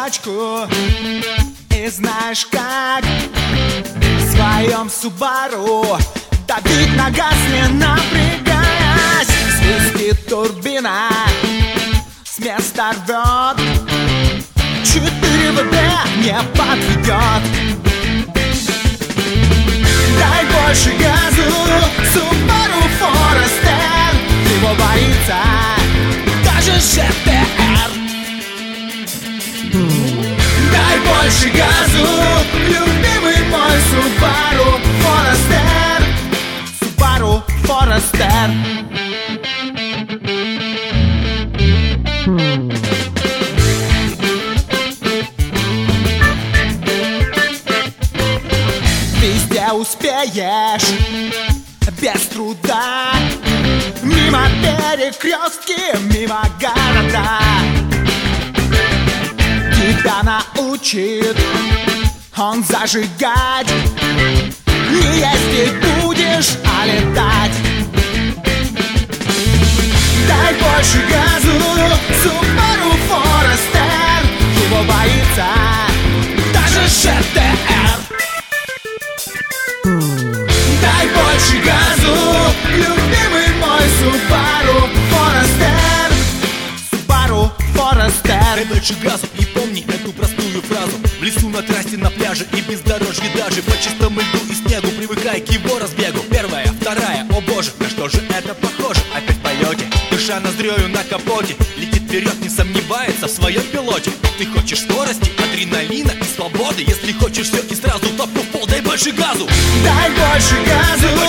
тачку. И знаешь как, в своем Субару давить на газ, не напрягаясь. Свистит турбина, с места рвет, 4 ВД не подведет. Дай больше газу, Subaru Forester, его боится даже ЖТР. Дай больше газу, любимый мой Subaru Forester, Subaru Forester. Везде успеешь без труда, мимо перекрестки, мимо города. Тебя научит он зажигать, не ездить будешь, а летать. Дай больше газу, Subaru Forester, его боится даже ЖТР. Дай больше газу, любимый мой Subaru Forester, Subaru Forester. Дай больше газу и помни эту простую фразу. В лесу, на трассе, на пляже и бездорожье даже по чистому льду и снегу привыкай к его разбегу. Первая, вторая, о боже, на что же это похоже? Опять в полете, дыша ноздрёю на капоте, летит вперед, не сомневается в своем пилоте. Ты хочешь скорости, адреналина и свободы? Если хочешь все и сразу, то в пол, дай больше газу. Дай больше газу,